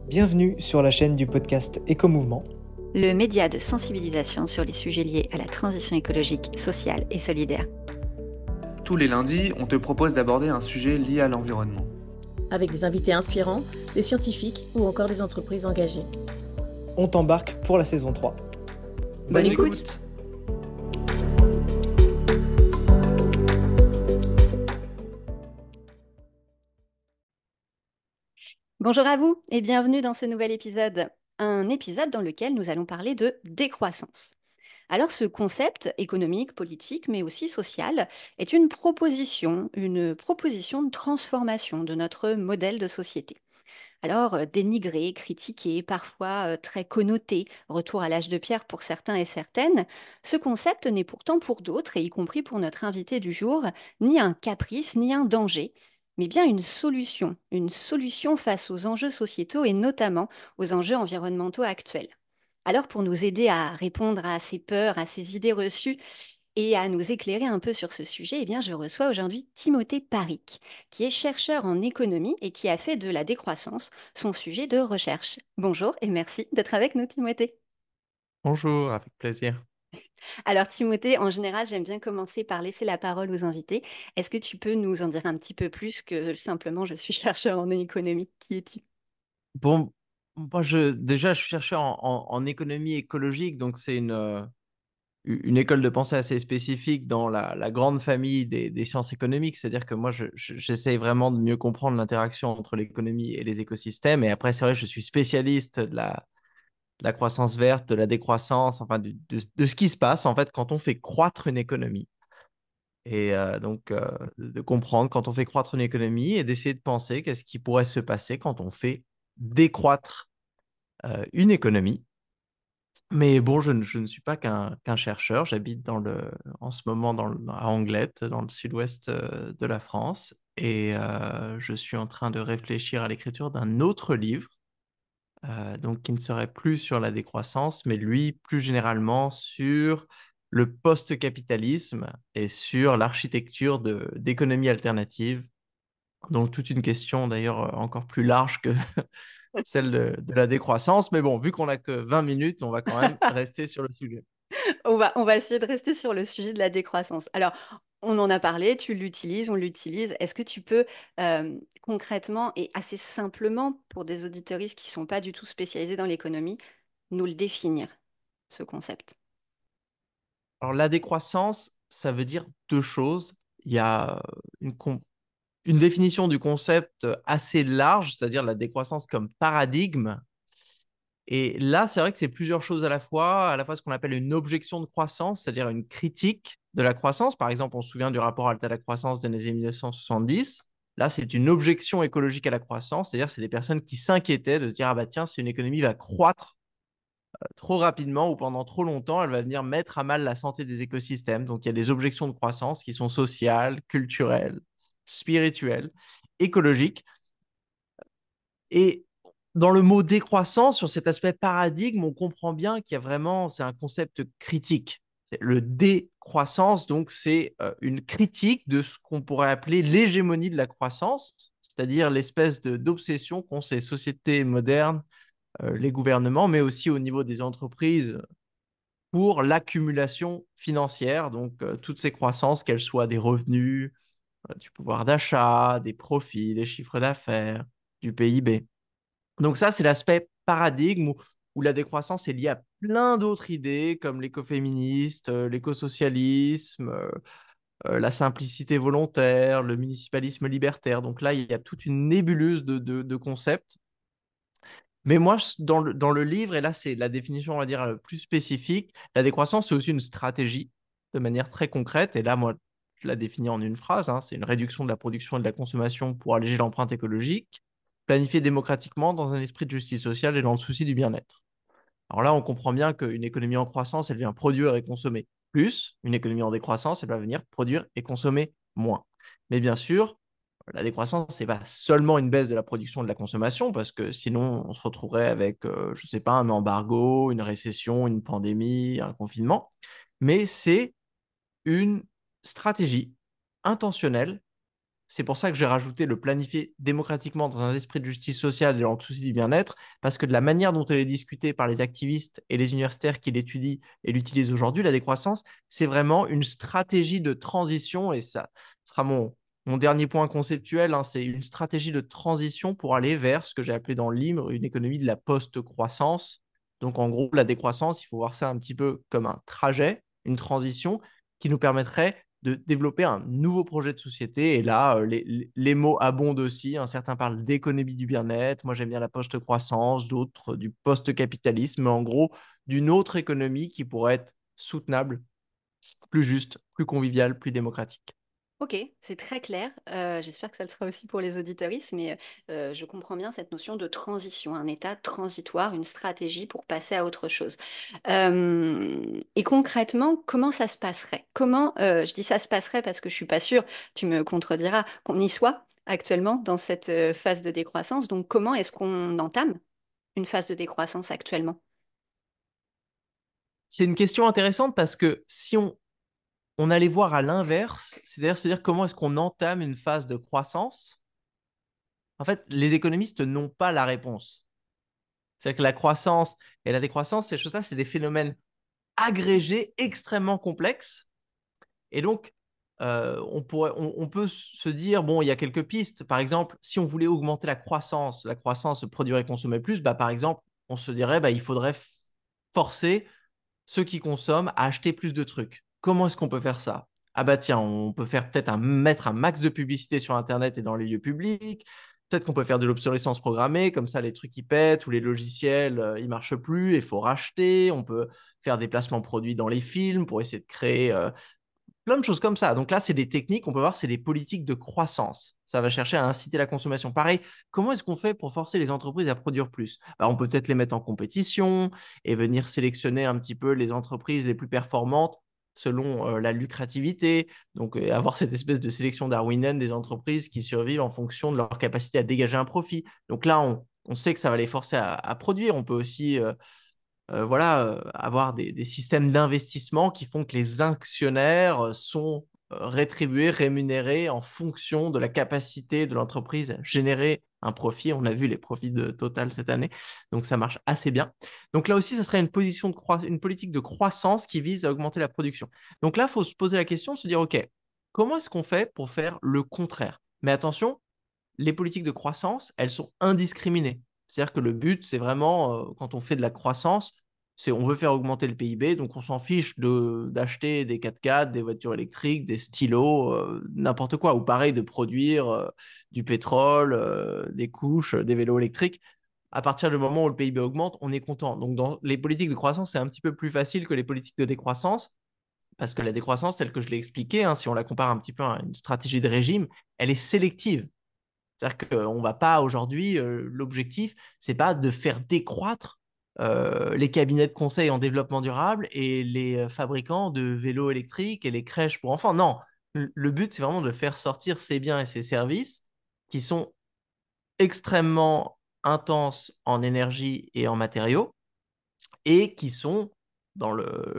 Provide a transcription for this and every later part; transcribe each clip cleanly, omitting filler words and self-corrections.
Bienvenue sur la chaîne du podcast Écomouvement. Le média de sensibilisation sur les sujets liés à la transition écologique, sociale et solidaire. Tous les lundis, on te propose d'aborder un sujet lié à l'environnement. Avec des invités inspirants, des scientifiques ou encore des entreprises engagées. On t'embarque pour la saison 3. Bonne écoute. Bonjour à vous et bienvenue dans ce nouvel épisode. Un épisode dans lequel nous allons parler de décroissance. Alors ce concept économique, politique, mais aussi social, est une proposition de transformation de notre modèle de société. Alors, dénigré, critiqué, parfois très connoté, retour à l'âge de pierre pour certains et certaines, ce concept n'est pourtant pour d'autres, et y compris pour notre invité du jour, ni un caprice, ni un danger, mais bien une solution face aux enjeux sociétaux et notamment aux enjeux environnementaux actuels. Alors, pour nous aider à répondre à ces peurs, à ces idées reçues, et à nous éclairer un peu sur ce sujet, eh bien, je reçois aujourd'hui Timothée Paric, qui est chercheur en économie et qui a fait de la décroissance son sujet de recherche. Bonjour et merci d'être avec nous, Timothée. Bonjour, avec plaisir. Alors, Timothée, en général, j'aime bien commencer par laisser la parole aux invités. Est-ce que tu peux nous en dire un petit peu plus que simplement je suis chercheur en économie? Qui es-tu? Bon, moi, déjà, je suis chercheur en économie écologique, donc c'est une école de pensée assez spécifique dans la grande famille des sciences économiques. C'est-à-dire que moi, j'essaye vraiment de mieux comprendre l'interaction entre l'économie et les écosystèmes. Et après, c'est vrai, je suis spécialiste de la croissance verte, de la décroissance, enfin, de ce qui se passe, en fait, quand on fait croître une économie. Et donc, de comprendre quand on fait croître une économie et d'essayer de penser qu'est-ce qui pourrait se passer quand on fait décroître une économie. Mais bon, je ne suis pas qu'un chercheur. J'habite en ce moment à Anglette, dans le sud-ouest de la France. Et je suis en train de réfléchir à l'écriture d'un autre livre, donc qui ne serait plus sur la décroissance, mais lui, plus généralement, sur le post-capitalisme et sur l'architecture d'économie alternative. Donc, toute une question d'ailleurs encore plus large que celle de la décroissance. Mais bon, vu qu'on n'a que 20 minutes, on va quand même rester sur le sujet. On va essayer de rester sur le sujet de la décroissance. Alors, on en a parlé, tu l'utilises, on l'utilise. Est-ce que tu peux concrètement et assez simplement, pour des auditeuristes qui ne sont pas du tout spécialisés dans l'économie, nous le définir, ce concept? Alors, la décroissance, ça veut dire deux choses. Il y a une définition du concept assez large, c'est-à-dire la décroissance comme paradigme. Et là, c'est vrai que c'est plusieurs choses à la fois ce qu'on appelle une objection de croissance, c'est-à-dire une critique de la croissance. Par exemple, on se souvient du rapport Alta à la croissance des années 1970. Là, c'est une objection écologique à la croissance, c'est-à-dire c'est des personnes qui s'inquiétaient de se dire, ah bah tiens, si une économie va croître trop rapidement ou pendant trop longtemps, elle va venir mettre à mal la santé des écosystèmes. Donc, il y a des objections de croissance qui sont sociales, culturelles, spirituelles, écologiques. Et dans le mot décroissance, sur cet aspect paradigme, on comprend bien qu'il y a vraiment, c'est un concept critique. C'est le décroissance, donc c'est une critique de ce qu'on pourrait appeler l'hégémonie de la croissance, c'est-à-dire l'espèce d'obsession qu'ont ces sociétés modernes, les gouvernements, mais aussi au niveau des entreprises pour l'accumulation financière, donc toutes ces croissances, qu'elles soient des revenus, du pouvoir d'achat, des profits, des chiffres d'affaires, du PIB. Donc ça, c'est l'aspect paradigme où la décroissance est liée à plein d'autres idées comme l'écoféministe, l'écosocialisme, la simplicité volontaire, le municipalisme libertaire. Donc là, il y a toute une nébuleuse de concepts. Mais moi, dans le livre, et là, c'est la définition, on va dire, plus spécifique, la décroissance, c'est aussi une stratégie de manière très concrète. Et là, moi, je la définis en une phrase, hein, c'est une réduction de la production et de la consommation pour alléger l'empreinte écologique, planifiée démocratiquement dans un esprit de justice sociale et dans le souci du bien-être. Alors là, on comprend bien qu'une économie en croissance, elle vient produire et consommer plus. Une économie en décroissance, elle va venir produire et consommer moins. Mais bien sûr, la décroissance, ce n'est pas seulement une baisse de la production et de la consommation, parce que sinon, on se retrouverait avec, je ne sais pas, un embargo, une récession, une pandémie, un confinement. Mais c'est une stratégie intentionnelle C'est pour ça que j'ai rajouté le planifier démocratiquement dans un esprit de justice sociale et dans le souci du bien-être, parce que de la manière dont elle est discutée par les activistes et les universitaires qui l'étudient et l'utilisent aujourd'hui, la décroissance, c'est vraiment une stratégie de transition, et ça sera mon dernier point conceptuel, hein, c'est une stratégie de transition pour aller vers ce que j'ai appelé dans le livre une économie de la post-croissance. Donc en gros, la décroissance, il faut voir ça un petit peu comme un trajet, une transition qui nous permettrait de développer un nouveau projet de société. Et là, les mots abondent aussi, hein. Certains parlent d'économie du bien-être. Moi, j'aime bien la post-croissance, d'autres du post-capitalisme. Mais en gros, d'une autre économie qui pourrait être soutenable, plus juste, plus conviviale, plus démocratique. Ok, c'est très clair. J'espère que ça le sera aussi pour les auditoristes, mais je comprends bien cette notion de transition, un état transitoire, une stratégie pour passer à autre chose. Et concrètement, comment ça se passerait? Comment, je dis ça se passerait parce que je suis pas sûre, tu me contrediras, qu'on y soit actuellement dans cette phase de décroissance. Donc, comment est-ce qu'on entame une phase de décroissance actuellement? C'est une question intéressante parce que si on allait voir à l'inverse, c'est-à-dire se dire comment est-ce qu'on entame une phase de croissance, en fait, les économistes n'ont pas la réponse. C'est-à-dire que la croissance et la décroissance, ces choses-là, c'est des phénomènes agrégés extrêmement complexes. Et donc, on peut se dire, bon, il y a quelques pistes. Par exemple, si on voulait augmenter la croissance produirait et consommer plus, bah, par exemple, on se dirait, bah, il faudrait forcer ceux qui consomment à acheter plus de trucs. Comment est-ce qu'on peut faire ça? Ah bah tiens, on peut faire peut-être mettre un max de publicité sur Internet et dans les lieux publics. Peut-être qu'on peut faire de l'obsolescence programmée, comme ça les trucs ils pètent ou les logiciels ils marchent plus et il faut racheter. On peut faire des placements produits dans les films pour essayer de créer plein de choses comme ça. Donc là, c'est des techniques, on peut voir, c'est des politiques de croissance. Ça va chercher à inciter la consommation. Pareil, comment est-ce qu'on fait pour forcer les entreprises à produire plus? Bah, on peut peut-être les mettre en compétition et venir sélectionner un petit peu les entreprises les plus performantes selon la lucrativité. Donc, avoir cette espèce de sélection darwinienne des entreprises qui survivent en fonction de leur capacité à dégager un profit. Donc là, on sait que ça va les forcer à produire. On peut aussi voilà, avoir des systèmes d'investissement qui font que les actionnaires sont rétribués, rémunérés en fonction de la capacité de l'entreprise à générer un profit. On a vu les profits de Total cette année, donc ça marche assez bien. Donc là aussi, ça serait une politique de croissance qui vise à augmenter la production. Donc là, il faut se poser la question, se dire, OK, comment est-ce qu'on fait pour faire le contraire? Mais attention, les politiques de croissance, elles sont indiscriminées. C'est-à-dire que le but, c'est vraiment, quand on fait de la croissance, c'est on veut faire augmenter le PIB, donc on s'en fiche d'acheter des 4x4, des voitures électriques, des stylos, n'importe quoi. Ou pareil, de produire du pétrole, des couches, des vélos électriques. À partir du moment où le PIB augmente, on est content. Donc dans les politiques de croissance, c'est un petit peu plus facile que les politiques de décroissance, parce que la décroissance, telle que je l'ai expliqué, hein, si on la compare un petit peu à une stratégie de régime, elle est sélective. C'est-à-dire qu'on ne va pas aujourd'hui, l'objectif, c'est pas de faire décroître les cabinets de conseil en développement durable et les fabricants de vélos électriques et les crèches pour enfants. Non, le but, c'est vraiment de faire sortir ces biens et ces services qui sont extrêmement intenses en énergie et en matériaux et qui sont dans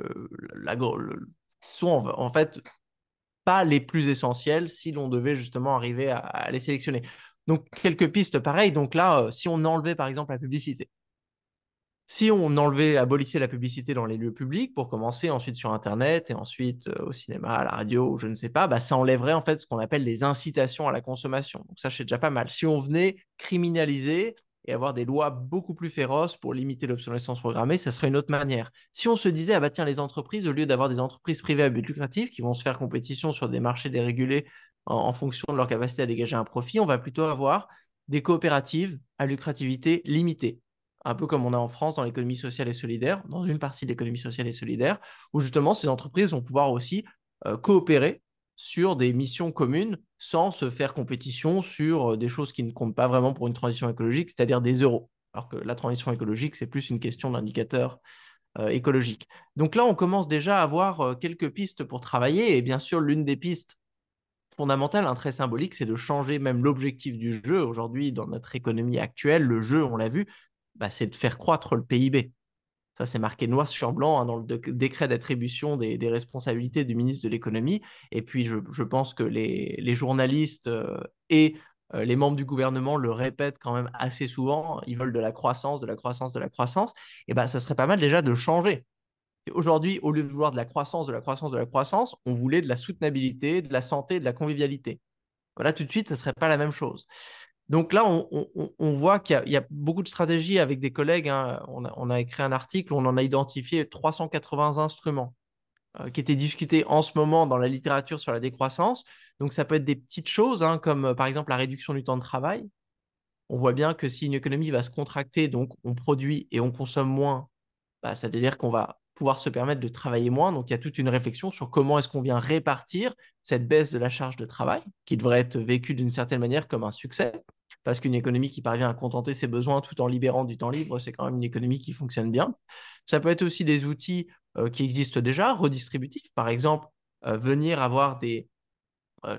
sont en fait pas les plus essentiels si l'on devait justement arriver à les sélectionner. Donc, quelques pistes pareilles. Donc là, si on enlevait par exemple la publicité, si on abolissait la publicité dans les lieux publics pour commencer, ensuite sur Internet et ensuite au cinéma, à la radio, je ne sais pas, bah, ça enlèverait en fait ce qu'on appelle les incitations à la consommation. Donc ça, c'est déjà pas mal. Si on venait criminaliser et avoir des lois beaucoup plus féroces pour limiter l'obsolescence programmée, ça serait une autre manière. Si on se disait, ah bah tiens, les entreprises, au lieu d'avoir des entreprises privées à but lucratif qui vont se faire compétition sur des marchés dérégulés en fonction de leur capacité à dégager un profit, on va plutôt avoir des coopératives à lucrativité limitée, un peu comme on a en France dans l'économie sociale et solidaire, dans une partie de l'économie sociale et solidaire, où justement ces entreprises vont pouvoir aussi coopérer sur des missions communes sans se faire compétition sur des choses qui ne comptent pas vraiment pour une transition écologique, c'est-à-dire des euros. Alors que la transition écologique, c'est plus une question d'indicateurs écologiques. Donc là, on commence déjà à avoir quelques pistes pour travailler, et bien sûr, l'une des pistes fondamentale, très symbolique, c'est de changer même l'objectif du jeu. Aujourd'hui, dans notre économie actuelle, le jeu, on l'a vu, bah, c'est de faire croître le PIB. Ça, c'est marqué noir sur blanc dans le décret d'attribution des responsabilités du ministre de l'économie. Et puis, je pense que les journalistes et les membres du gouvernement le répètent quand même assez souvent. Ils veulent de la croissance, de la croissance, de la croissance. Et ben, ça serait pas mal déjà de changer. Aujourd'hui, au lieu de vouloir de la croissance, de la croissance, de la croissance, on voulait de la soutenabilité, de la santé, de la convivialité. Voilà, tout de suite, ce ne serait pas la même chose. Donc là, on voit qu'il y a beaucoup de stratégies avec des collègues, hein. On a écrit un article où on en a identifié 380 instruments qui étaient discutés en ce moment dans la littérature sur la décroissance. Donc ça peut être des petites choses, hein, comme par exemple la réduction du temps de travail. On voit bien que si une économie va se contracter, donc on produit et on consomme moins, bah, c'est-à-dire qu'on va pouvoir se permettre de travailler moins. Donc, il y a toute une réflexion sur comment est-ce qu'on vient répartir cette baisse de la charge de travail, qui devrait être vécue d'une certaine manière comme un succès, parce qu'une économie qui parvient à contenter ses besoins tout en libérant du temps libre, c'est quand même une économie qui fonctionne bien. Ça peut être aussi des outils qui existent déjà, redistributifs, par exemple, venir avoir euh,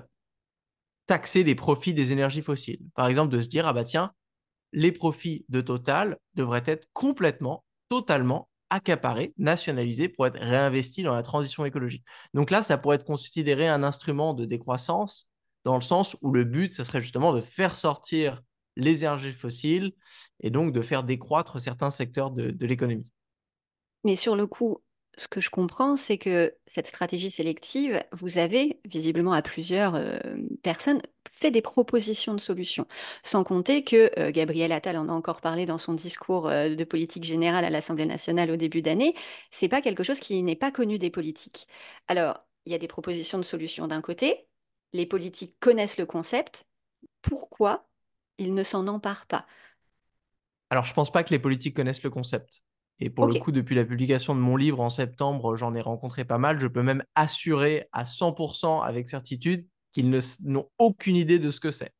taxer les profits des énergies fossiles. Par exemple, de se dire, ah bah tiens, les profits de Total devraient être complètement, totalement accaparés, nationalisés pour être réinvestis dans la transition écologique. Donc là, ça pourrait être considéré un instrument de décroissance dans le sens où le but, ce serait justement de faire sortir les énergies fossiles et donc de faire décroître certains secteurs de l'économie. Mais sur le coup, ce que je comprends, c'est que cette stratégie sélective, vous avez, visiblement à plusieurs personnes, fait des propositions de solutions. Sans compter que Gabriel Attal en a encore parlé dans son discours de politique générale à l'Assemblée nationale au début d'année. C'est pas quelque chose qui n'est pas connu des politiques. Alors, il y a des propositions de solutions d'un côté. Les politiques connaissent le concept. Pourquoi ils ne s'en emparent pas? Alors, je ne pense pas que les politiques connaissent le concept. Et pour le Ok. coup, depuis la publication de mon livre en septembre, j'en ai rencontré pas mal. Je peux même assurer à 100% avec certitude qu'ils n'ont aucune idée de ce que c'est.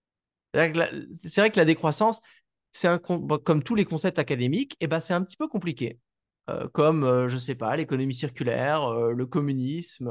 C'est vrai que la décroissance, comme tous les concepts académiques, eh ben, c'est un petit peu compliqué. Comme, je ne sais pas, l'économie circulaire, le communisme,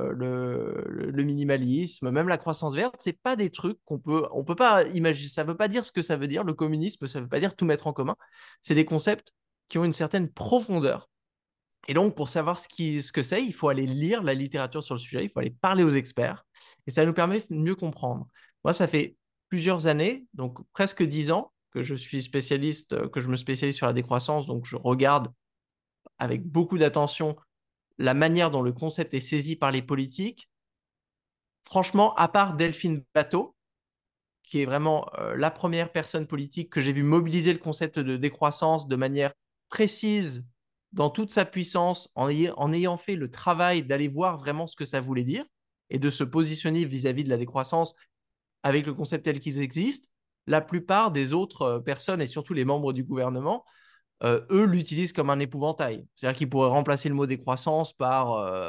le minimalisme, même la croissance verte, c'est pas des trucs on peut pas imaginer. Ça veut pas dire ce que ça veut dire. Le communisme, ça veut pas dire tout mettre en commun. C'est des concepts qui ont une certaine profondeur. Et donc, pour savoir ce que c'est, il faut aller lire la littérature sur le sujet, il faut aller parler aux experts, et ça nous permet de mieux comprendre. Moi, ça fait plusieurs années, donc presque 10 ans, que je suis spécialiste, que je me spécialise sur la décroissance, donc je regarde avec beaucoup d'attention la manière dont le concept est saisi par les politiques. Franchement, à part Delphine Bateau, qui est vraiment la première personne politique que j'ai vu mobiliser le concept de décroissance de manière précise, dans toute sa puissance, en ayant fait le travail d'aller voir vraiment ce que ça voulait dire et de se positionner vis-à-vis de la décroissance avec le concept tel qu'il existe. La plupart des autres personnes, et surtout les membres du gouvernement, eux l'utilisent comme un épouvantail. C'est-à-dire qu'ils pourraient remplacer le mot décroissance par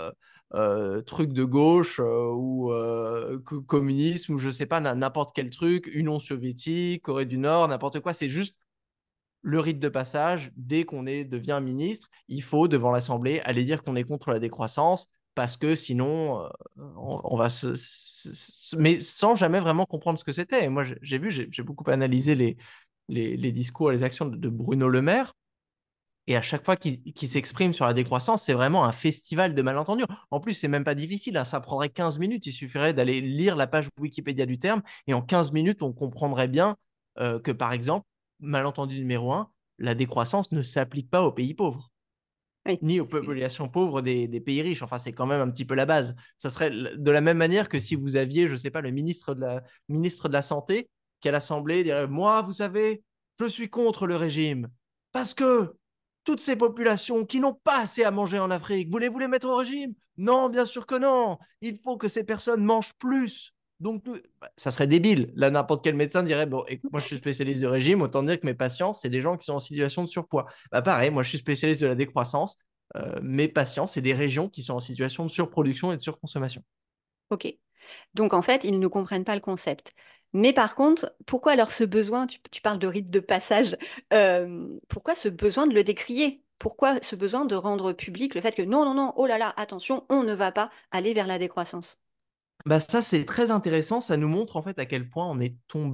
truc de gauche ou communisme ou je sais pas, n'importe quel truc, Union soviétique, Corée du Nord, n'importe quoi. C'est juste le rite de passage. Dès qu'on devient ministre, il faut, devant l'Assemblée, aller dire qu'on est contre la décroissance parce que sinon, on va mais sans jamais vraiment comprendre ce que c'était. Et moi, j'ai beaucoup analysé les discours et les actions de Bruno Le Maire. Et à chaque fois qu'il s'exprime sur la décroissance, c'est vraiment un festival de malentendus. En plus, c'est même pas difficile, hein. Ça prendrait 15 minutes. Il suffirait d'aller lire la page Wikipédia du terme. Et en 15 minutes, on comprendrait bien que, par exemple, malentendu numéro un, la décroissance ne s'applique pas aux pays pauvres, Oui, ni aux populations pauvres des pays riches. Enfin, c'est quand même un petit peu la base. Ça serait de la même manière que si vous aviez, je sais pas, le ministre de la Santé qui, à l'Assemblée, dirait, moi, vous savez, je suis contre le régime. Parce que toutes ces populations qui n'ont pas assez à manger en Afrique, voulez-vous les mettre au régime? Non, bien sûr que non. Il faut que ces personnes mangent plus. Donc, ça serait débile. Là, n'importe quel médecin dirait, bon, écoute, moi, je suis spécialiste de régime, autant dire que mes patients, c'est des gens qui sont en situation de surpoids. Bah, pareil, moi, je suis spécialiste de la décroissance. Mes patients, c'est des régions qui sont en situation de surproduction et de surconsommation. ok. Donc en fait, ils ne comprennent pas le concept. Mais par contre, pourquoi alors ce besoin, tu parles de rite de passage, pourquoi ce besoin de le décrier? Pourquoi ce besoin de rendre public le fait que non, non, non, oh là là, attention, on ne va pas aller vers la décroissance? Bah ça, c'est très intéressant. Ça nous montre en fait à quel point on est tombé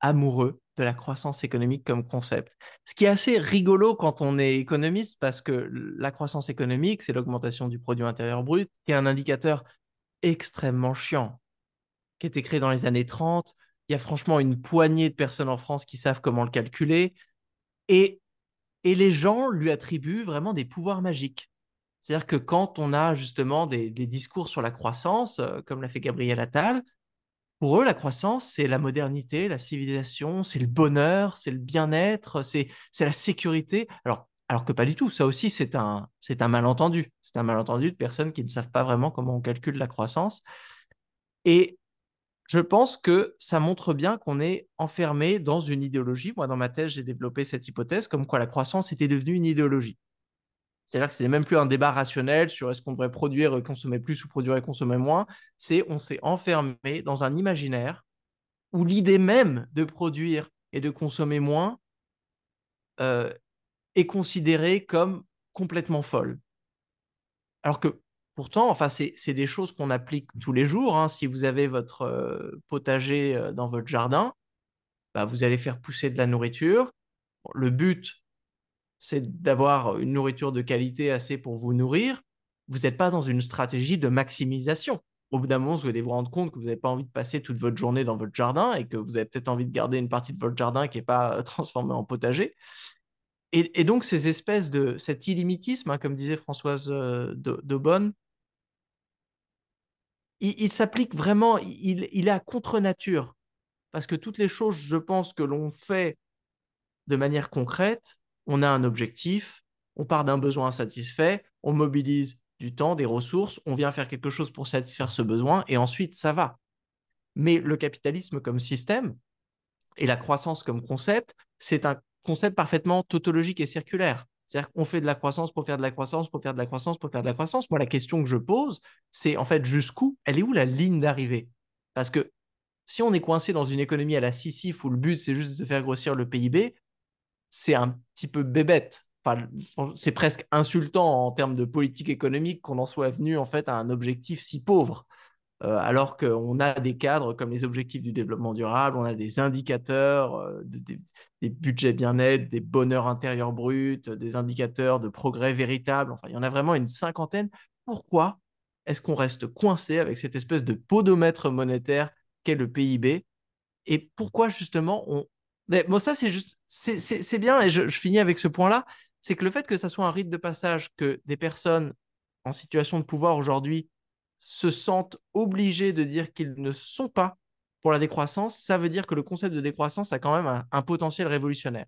amoureux de la croissance économique comme concept. Ce qui est assez rigolo quand on est économiste, parce que la croissance économique, c'est l'augmentation du produit intérieur brut, qui est un indicateur extrêmement chiant, qui a été créé dans les années 30. Il y a franchement une poignée de personnes en France qui savent comment le calculer. Et, et les gens lui attribuent vraiment des pouvoirs magiques. C'est-à-dire que quand on a justement des discours sur la croissance, comme l'a fait Gabriel Attal, pour eux, la croissance, c'est la modernité, la civilisation, c'est le bonheur, c'est le bien-être, c'est la sécurité. Alors que pas du tout. Ça aussi, c'est un malentendu. C'est un malentendu de personnes qui ne savent pas vraiment comment on calcule la croissance. Et je pense que ça montre bien qu'on est enfermé dans une idéologie. Moi, dans ma thèse, j'ai développé cette hypothèse comme quoi la croissance était devenue une idéologie. C'est-à-dire que ce n'est même plus un débat rationnel sur est-ce qu'on devrait produire et consommer plus ou produire et consommer moins. C'est on s'est enfermé dans un imaginaire où l'idée même de produire et de consommer moins euh, est considérée comme complètement folle. Alors que pourtant, enfin, c'est des choses qu'on applique tous les jours, hein. Si vous avez votre potager dans votre jardin, bah, vous allez faire pousser de la nourriture. Bon, le but, c'est d'avoir une nourriture de qualité assez pour vous nourrir. Vous n'êtes pas dans une stratégie de maximisation. Au bout d'un moment, vous allez vous rendre compte que vous n'avez pas envie de passer toute votre journée dans votre jardin et que vous avez peut-être envie de garder une partie de votre jardin qui n'est pas transformée en potager. Et donc, ces espèces de cet illimitisme, hein, comme disait Françoise Daubonne, il s'applique vraiment, il est à contre-nature. Parce que toutes les choses, je pense, que l'on fait de manière concrète, on a un objectif, on part d'un besoin insatisfait, on mobilise du temps, des ressources, on vient faire quelque chose pour satisfaire ce besoin, et ensuite, ça va. Mais le capitalisme comme système et la croissance comme concept, c'est un concept parfaitement tautologique et circulaire. C'est-à-dire qu'on fait de la croissance pour faire de la croissance, pour faire de la croissance, pour faire de la croissance. Moi, la question que je pose, c'est en fait jusqu'où, elle est où la ligne d'arrivée? Parce que si on est coincé dans une économie à la Sisyphe où le but, c'est juste de faire grossir le PIB, c'est un petit peu bébête. Enfin, c'est presque insultant en termes de politique économique qu'on en soit venu en fait à un objectif si pauvre. Alors qu'on a des cadres comme les objectifs du développement durable, on a des indicateurs, des budgets bien-être, des bonheurs intérieurs bruts, des indicateurs de progrès véritable. Enfin, il y en a vraiment une cinquantaine. Pourquoi est-ce qu'on reste coincé avec cette espèce de podomètre monétaire qu'est le PIB? Et pourquoi justement on... Mais bon, ça, c'est juste... C'est bien, et je finis avec ce point-là, c'est que le fait que ça soit un rite de passage, que des personnes en situation de pouvoir aujourd'hui se sentent obligés de dire qu'ils ne sont pas pour la décroissance, ça veut dire que le concept de décroissance a quand même un potentiel révolutionnaire.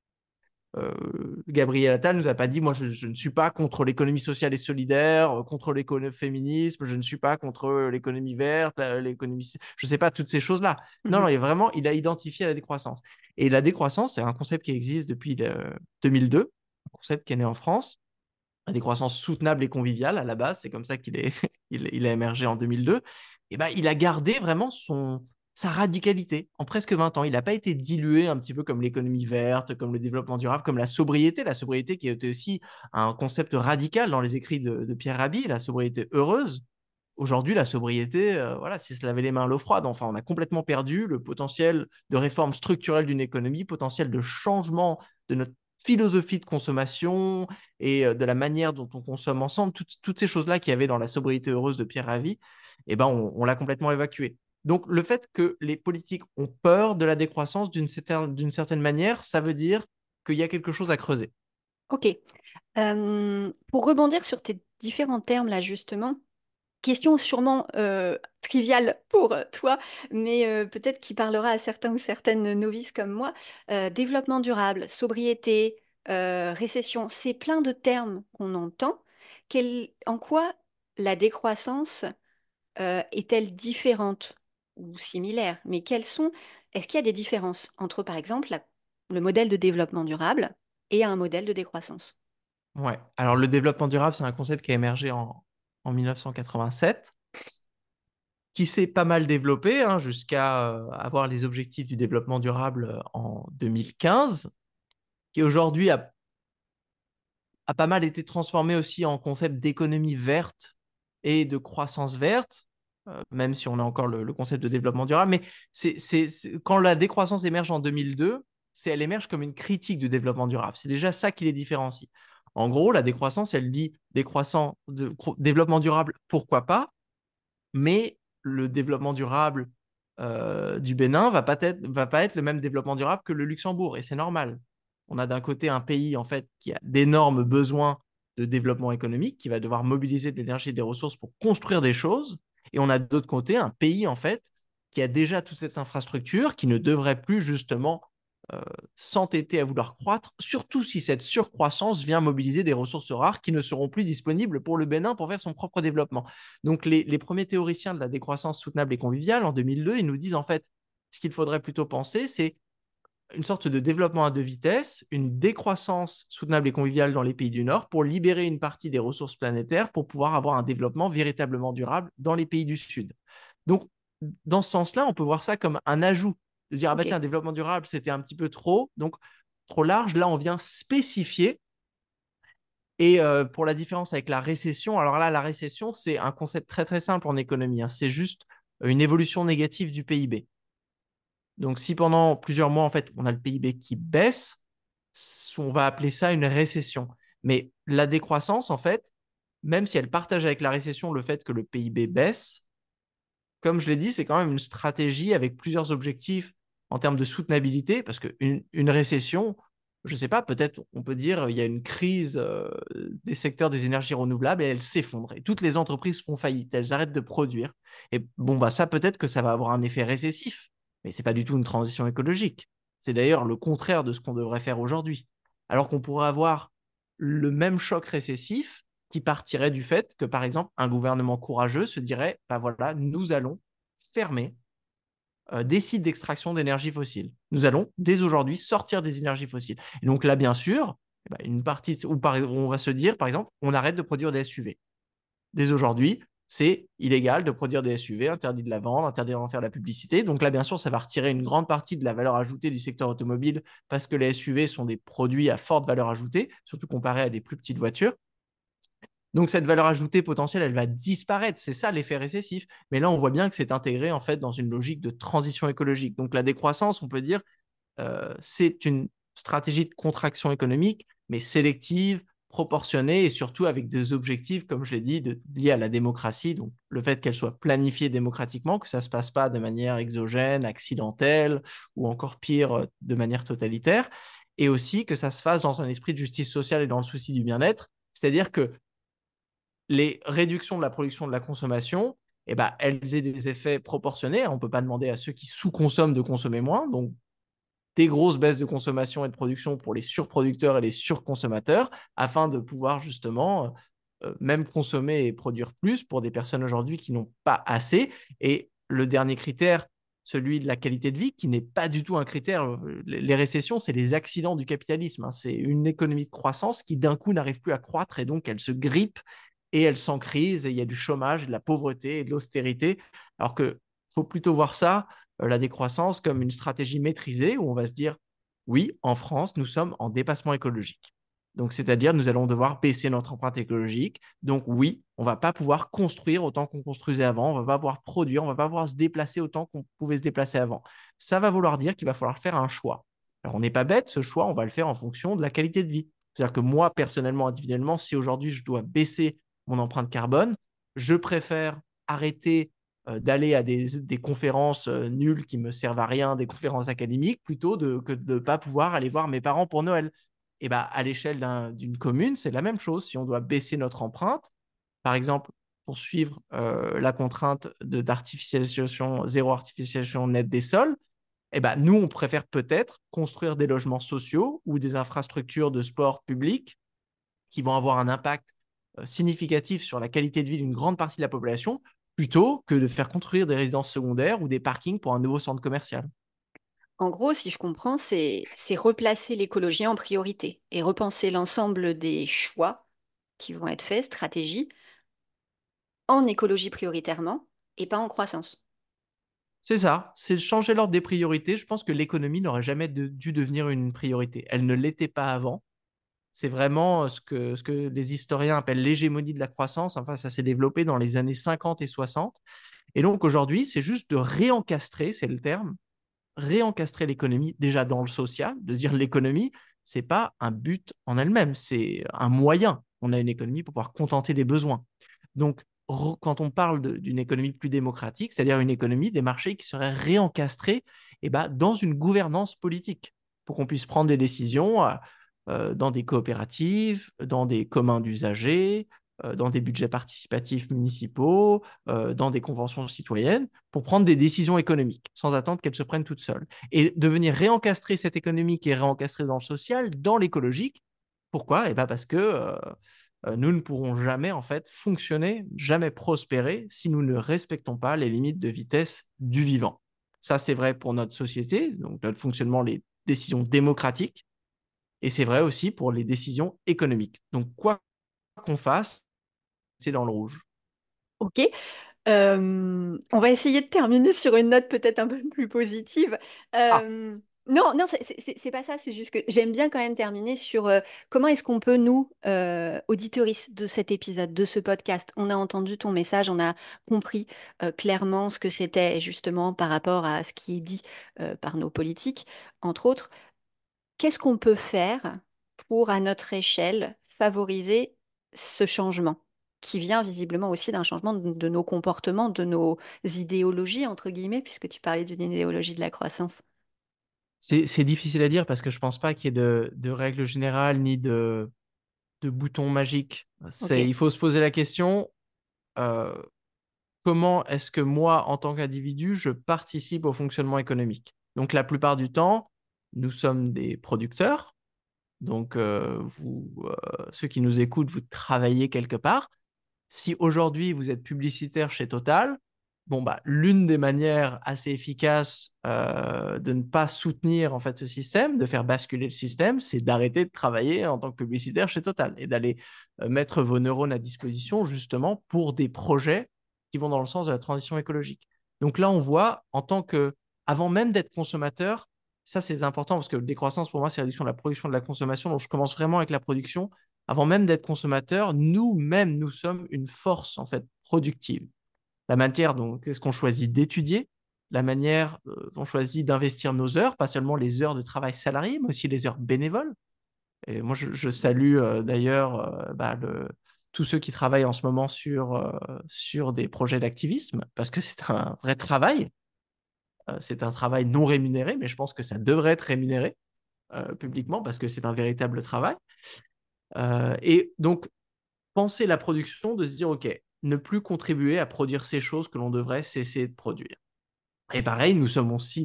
Gabriel Attal nous a pas dit, moi je ne suis pas contre l'économie sociale et solidaire, contre l'écoféminisme, je ne suis pas contre l'économie verte, l'économie, je sais pas, toutes ces choses-là. Non, non, il a identifié la décroissance. Et la décroissance, c'est un concept qui existe depuis 2002, un concept qui est né en France. La décroissance soutenable et conviviale à la base, c'est comme ça il a émergé en 2002. Et ben, il a gardé vraiment sa radicalité en presque 20 ans. Il n'a pas été dilué un petit peu comme l'économie verte, comme le développement durable, comme la sobriété qui était aussi un concept radical dans les écrits de Pierre Rabhi, la sobriété heureuse. Aujourd'hui, la sobriété, voilà, c'est se laver les mains à l'eau froide. Enfin, on a complètement perdu le potentiel de réforme structurelle d'une économie, potentiel de changement de notre philosophie de consommation et de la manière dont on consomme ensemble. Toutes ces choses-là qu'il y avait dans la sobriété heureuse de Pierre Rabhi, eh ben, on l'a complètement évacué. Donc, le fait que les politiques ont peur de la décroissance d'une certaine manière, ça veut dire qu'il y a quelque chose à creuser. Ok. Pour rebondir sur tes différents termes là, justement, question sûrement triviale pour toi, mais peut-être qui parlera à certains ou certaines novices comme moi. Développement durable, sobriété, récession, c'est plein de termes qu'on entend. En quoi la décroissance est-elle différente ou similaire? Mais est-ce qu'il y a des différences entre, par exemple, le modèle de développement durable et un modèle de décroissance? Ouais. Alors, le développement durable, c'est un concept qui a émergé en 1987, qui s'est pas mal développé hein, jusqu'à avoir les objectifs du développement durable en 2015, qui aujourd'hui a pas mal été transformé aussi en concept d'économie verte et de croissance verte. même si on a encore le concept de développement durable. Mais quand la décroissance émerge en 2002, elle émerge comme une critique du développement durable. C'est déjà ça qui les différencie. En gros, la décroissance, elle dit développement durable, pourquoi pas, mais le développement durable du Bénin va pas être le même développement durable que le Luxembourg, et c'est normal. On a d'un côté un pays en fait qui a d'énormes besoins de développement économique, qui va devoir mobiliser de l'énergie et des ressources pour construire des choses, et on a de l'autre côté un pays en fait qui a déjà toute cette infrastructure, qui ne devrait plus justement euh, s'entêter à vouloir croître, surtout si cette surcroissance vient mobiliser des ressources rares qui ne seront plus disponibles pour le Bénin pour faire son propre développement. Donc les premiers théoriciens de la décroissance soutenable et conviviale, en 2002, ils nous disent en fait, ce qu'il faudrait plutôt penser, c'est une sorte de développement à deux vitesses, une décroissance soutenable et conviviale dans les pays du Nord pour libérer une partie des ressources planétaires pour pouvoir avoir un développement véritablement durable dans les pays du Sud. Donc, dans ce sens-là, on peut voir ça comme un ajout, de dire, ah bah tiens, développement durable, c'était un petit peu trop, donc trop large. Là, on vient spécifier. Et pour la différence avec la récession, alors là, la récession, c'est un concept très très simple en économie, hein. C'est juste une évolution négative du PIB. Donc, si pendant plusieurs mois, en fait, on a le PIB qui baisse, on va appeler ça une récession. Mais la décroissance, en fait, même si elle partage avec la récession le fait que le PIB baisse, comme je l'ai dit, c'est quand même une stratégie avec plusieurs objectifs en termes de soutenabilité, parce qu'une récession, je ne sais pas, peut-être on peut dire il y a une crise des secteurs des énergies renouvelables et elle s'effondre. Et toutes les entreprises font faillite, elles arrêtent de produire. Et bon, bah ça peut-être que ça va avoir un effet récessif, mais ce n'est pas du tout une transition écologique. C'est d'ailleurs le contraire de ce qu'on devrait faire aujourd'hui. Alors qu'on pourrait avoir le même choc récessif qui partirait du fait que, par exemple, un gouvernement courageux se dirait, bah voilà, nous allons fermer des sites d'extraction d'énergie fossile. Nous allons, dès aujourd'hui, sortir des énergies fossiles. Et donc là, bien sûr, une partie, on va se dire, par exemple, on arrête de produire des SUV. Dès aujourd'hui, c'est illégal de produire des SUV, interdit de la vendre, interdit d'en faire la publicité. Donc là, bien sûr, ça va retirer une grande partie de la valeur ajoutée du secteur automobile parce que les SUV sont des produits à forte valeur ajoutée, surtout comparés à des plus petites voitures. Donc cette valeur ajoutée potentielle, elle va disparaître. C'est ça l'effet récessif. Mais là, on voit bien que c'est intégré en fait dans une logique de transition écologique. Donc la décroissance, on peut dire, c'est une stratégie de contraction économique, mais sélective, proportionnée et surtout avec des objectifs, comme je l'ai dit, liés à la démocratie. Donc le fait qu'elle soit planifiée démocratiquement, que ça ne se passe pas de manière exogène, accidentelle ou encore pire, de manière totalitaire. Et aussi que ça se fasse dans un esprit de justice sociale et dans le souci du bien-être. C'est-à-dire que les réductions de la production de la consommation, eh ben, elles aient des effets proportionnés. On ne peut pas demander à ceux qui sous-consomment de consommer moins. Donc, des grosses baisses de consommation et de production pour les surproducteurs et les surconsommateurs, afin de pouvoir justement même consommer et produire plus pour des personnes aujourd'hui qui n'ont pas assez. Et le dernier critère, celui de la qualité de vie, qui n'est pas du tout un critère. Les récessions, c'est les accidents du capitalisme, hein. C'est une économie de croissance qui d'un coup n'arrive plus à croître et donc elle se grippe et elle sent crise et il y a du chômage, de la pauvreté et de l'austérité. Alors qu'il faut plutôt voir ça, la décroissance, comme une stratégie maîtrisée où on va se dire, oui, en France, nous sommes en dépassement écologique. Donc, c'est-à-dire, nous allons devoir baisser notre empreinte écologique. Donc, oui, on ne va pas pouvoir construire autant qu'on construisait avant, on ne va pas pouvoir produire, on ne va pas pouvoir se déplacer autant qu'on pouvait se déplacer avant. Ça va vouloir dire qu'il va falloir faire un choix. Alors, on n'est pas bête, ce choix, on va le faire en fonction de la qualité de vie. C'est-à-dire que moi, personnellement, individuellement, si aujourd'hui je dois baisser mon empreinte carbone, je préfère arrêter d'aller à des conférences nulles qui me servent à rien, des conférences académiques, plutôt que de ne pas pouvoir aller voir mes parents pour Noël. Et bah, à l'échelle d'une commune, c'est la même chose. Si on doit baisser notre empreinte, par exemple, pour suivre la contrainte d'artificialisation, zéro artificialisation nette des sols, eh ben, nous, on préfère peut-être construire des logements sociaux ou des infrastructures de sport public qui vont avoir un impact significatif sur la qualité de vie d'une grande partie de la population, plutôt que de faire construire des résidences secondaires ou des parkings pour un nouveau centre commercial. En gros, si je comprends, c'est replacer l'écologie en priorité et repenser l'ensemble des choix qui vont être faits, stratégies, en écologie prioritairement et pas en croissance. C'est ça, c'est changer l'ordre des priorités. Je pense que l'économie n'aurait jamais dû devenir une priorité. Elle ne l'était pas avant. C'est vraiment ce que les historiens appellent l'hégémonie de la croissance. Enfin, ça s'est développé dans les années 50 et 60. Et donc aujourd'hui, c'est juste de réencastrer, c'est le terme, réencastrer l'économie déjà dans le social, de dire l'économie, c'est pas un but en elle-même, c'est un moyen. On a une économie pour pouvoir contenter des besoins. Donc, quand on parle d'une économie plus démocratique, c'est-à-dire une économie des marchés qui serait réencastrée dans une gouvernance politique pour qu'on puisse prendre des décisions dans des coopératives, dans des communs d'usagers, dans des budgets participatifs municipaux, dans des conventions citoyennes, pour prendre des décisions économiques, sans attendre qu'elles se prennent toutes seules. Et de venir réencastrer cette économie qui est réencastrée dans le social, dans l'écologique. Pourquoi? Parce que nous ne pourrons jamais en fait fonctionner, jamais prospérer si nous ne respectons pas les limites de vitesse du vivant. Ça, c'est vrai pour notre société, donc notre fonctionnement, les décisions démocratiques, et c'est vrai aussi pour les décisions économiques. Donc, quoi qu'on fasse, c'est dans le rouge. Ok. On va essayer de terminer sur une note peut-être un peu plus positive. Ah, Non, non, c'est pas ça. C'est juste que j'aime bien quand même terminer sur comment est-ce qu'on peut, nous, auditeuristes de cet épisode, de ce podcast, on a entendu ton message, on a compris clairement ce que c'était justement par rapport à ce qui est dit par nos politiques, entre autres. Qu'est-ce qu'on peut faire pour, à notre échelle, favoriser ce changement qui vient visiblement aussi d'un changement de nos comportements, de nos idéologies, entre guillemets, puisque tu parlais d'une idéologie de la croissance. c'est difficile à dire parce que je ne pense pas qu'il y ait de règles générales ni de boutons magiques. Ok, Il faut se poser la question, euh, comment est-ce que moi, en tant qu'individu, je participe au fonctionnement économique? Donc, la plupart du temps, nous sommes des producteurs. Donc, ceux qui nous écoutent, vous travaillez quelque part. Si aujourd'hui vous êtes publicitaire chez Total, l'une des manières assez efficaces de ne pas soutenir en fait ce système, de faire basculer le système, c'est d'arrêter de travailler en tant que publicitaire chez Total et d'aller mettre vos neurones à disposition justement pour des projets qui vont dans le sens de la transition écologique. Donc là, on voit en tant que, avant même d'être consommateur, ça c'est important parce que décroissance pour moi c'est réduction de la production de la consommation. Donc je commence vraiment avec la production avant même d'être consommateur, nous-mêmes, nous sommes une force en fait productive. La manière dont qu'est-ce qu'on choisit d'étudier, la manière dont on choisit d'investir nos heures, pas seulement les heures de travail salarié, mais aussi les heures bénévoles. Et moi, je salue d'ailleurs tous ceux qui travaillent en ce moment sur des projets d'activisme, parce que c'est un vrai travail. C'est un travail non rémunéré, mais je pense que ça devrait être rémunéré publiquement, parce que c'est un véritable travail. Et donc, penser la production, de se dire, OK, ne plus contribuer à produire ces choses que l'on devrait cesser de produire. Et pareil, nous sommes aussi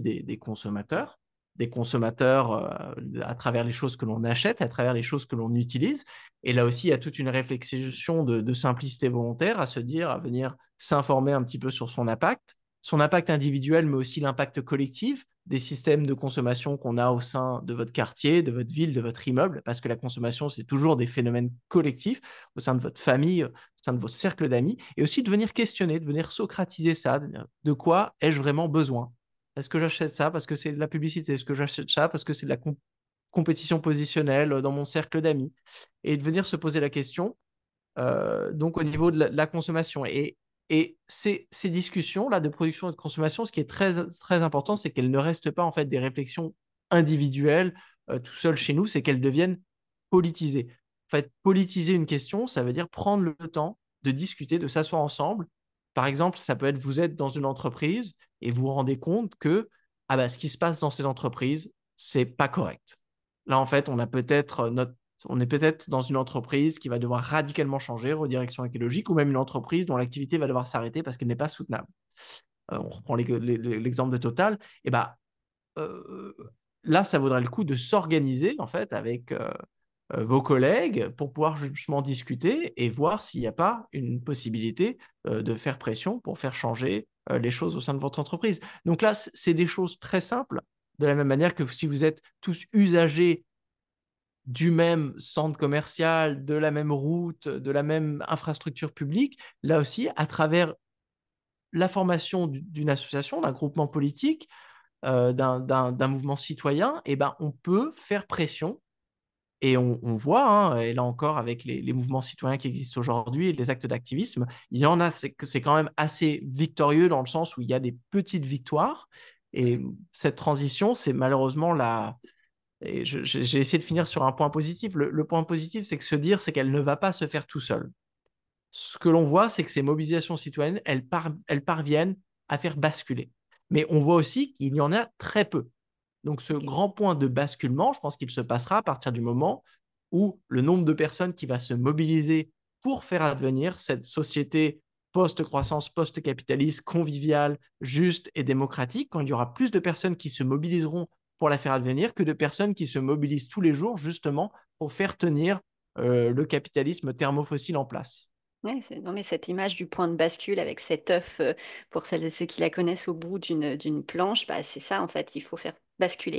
des consommateurs à travers les choses que l'on achète, à travers les choses que l'on utilise. Et là aussi, il y a toute une réflexion de simplicité volontaire à se dire, à venir s'informer un petit peu sur son impact individuel, mais aussi l'impact collectif des systèmes de consommation qu'on a au sein de votre quartier, de votre ville, de votre immeuble, parce que la consommation, c'est toujours des phénomènes collectifs au sein de votre famille, au sein de vos cercles d'amis, et aussi de venir questionner, de venir socratiser ça, de quoi ai-je vraiment besoin? Est-ce que j'achète ça parce que c'est de la publicité? Est-ce que j'achète ça parce que c'est de la compétition positionnelle dans mon cercle d'amis? Et de venir se poser la question, donc au niveau de la consommation. Et ces discussions-là de production et de consommation, ce qui est très, très important, c'est qu'elles ne restent pas en fait des réflexions individuelles tout seul chez nous, c'est qu'elles deviennent politisées. En fait, politiser une question, ça veut dire prendre le temps de discuter, de s'asseoir ensemble. Par exemple, ça peut être vous êtes dans une entreprise et vous vous rendez compte que ce qui se passe dans cette entreprise, c'est pas correct. Là, en fait, on est peut-être dans une entreprise qui va devoir radicalement changer, redirection écologique, ou même une entreprise dont l'activité va devoir s'arrêter parce qu'elle n'est pas soutenable. On reprend l'exemple de Total. Et euh, là, ça vaudrait le coup de s'organiser en fait avec vos collègues pour pouvoir justement discuter et voir s'il n'y a pas une possibilité de faire pression pour faire changer les choses au sein de votre entreprise. Donc là, c'est des choses très simples, de la même manière que si vous êtes tous usagers du même centre commercial, de la même route, de la même infrastructure publique, là aussi, à travers la formation d'une association, d'un groupement politique, d'un mouvement citoyen, on peut faire pression Et on voit, hein, et là encore avec les mouvements citoyens qui existent aujourd'hui et les actes d'activisme, il y en a, c'est quand même assez victorieux dans le sens où il y a des petites victoires. Et cette transition, c'est malheureusement et j'ai essayé de finir sur un point positif. Le point positif, c'est que se dire, c'est qu'elle ne va pas se faire tout seul. Ce que l'on voit, c'est que ces mobilisations citoyennes, elles parviennent à faire basculer. Mais on voit aussi qu'il y en a très peu. Donc, ce grand point de basculement, je pense qu'il se passera à partir du moment où le nombre de personnes qui va se mobiliser pour faire advenir cette société post-croissance, post-capitaliste, conviviale, juste et démocratique, quand il y aura plus de personnes qui se mobiliseront pour la faire advenir que de personnes qui se mobilisent tous les jours justement pour faire tenir le capitalisme thermofossile en place. Ouais, non, mais cette image du point de bascule avec cet œuf, pour celles et ceux qui la connaissent au bout d'une planche, bah, c'est ça en fait, il faut faire basculer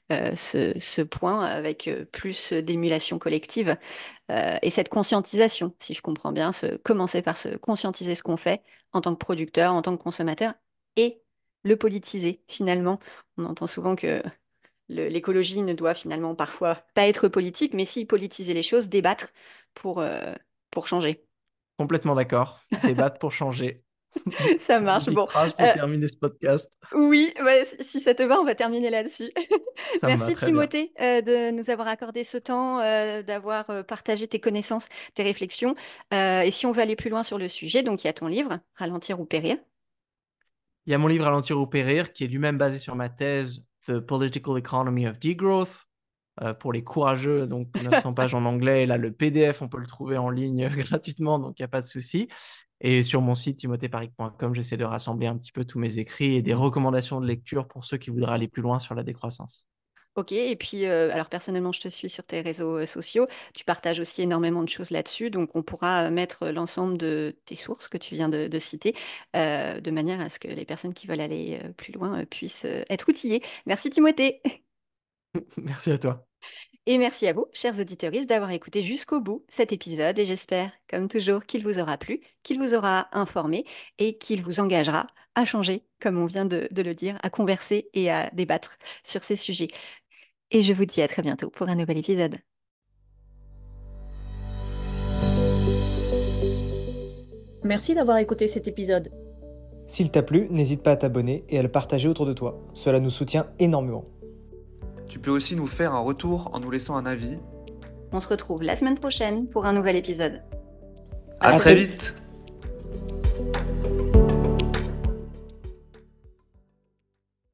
ce point avec plus d'émulation collective et cette conscientisation, si je comprends bien, commencer par se conscientiser ce qu'on fait en tant que producteur, en tant que consommateur et le politiser finalement. On entend souvent que l'écologie ne doit finalement parfois pas être politique, mais si politiser les choses, débattre pour changer. Complètement d'accord. Débattre pour changer. Ça marche. Magnifique Bon, phrase pour euh, terminer ce podcast. oui, ouais, si ça te va, on va terminer là-dessus. Ça me va Merci très bien. Timothée de nous avoir accordé ce temps, d'avoir partagé tes connaissances, tes réflexions. Et si on veut aller plus loin sur le sujet, donc il y a ton livre, Ralentir ou périr. Il y a mon livre Ralentir ou périr, qui est lui-même basé sur ma thèse The Political Economy of Degrowth. Pour les courageux, donc 900 pages en anglais. Là, le PDF, on peut le trouver en ligne gratuitement, donc il n'y a pas de souci. Et sur mon site timothéparic.com, j'essaie de rassembler un petit peu tous mes écrits et des recommandations de lecture pour ceux qui voudraient aller plus loin sur la décroissance. Ok, et puis alors personnellement, je te suis sur tes réseaux sociaux. Tu partages aussi énormément de choses là-dessus, donc on pourra mettre l'ensemble de tes sources que tu viens de citer, de manière à ce que les personnes qui veulent aller plus loin puissent être outillées. Merci Timothée. Merci à toi. Et merci à vous, chers auditeurs, d'avoir écouté jusqu'au bout cet épisode et j'espère, comme toujours, qu'il vous aura plu, qu'il vous aura informé et qu'il vous engagera à changer, comme on vient de le dire, à converser et à débattre sur ces sujets. Et je vous dis à très bientôt pour un nouvel épisode. Merci d'avoir écouté cet épisode. S'il t'a plu, n'hésite pas à t'abonner et à le partager autour de toi. Cela nous soutient énormément. Tu peux aussi nous faire un retour en nous laissant un avis. On se retrouve la semaine prochaine pour un nouvel épisode. À très vite.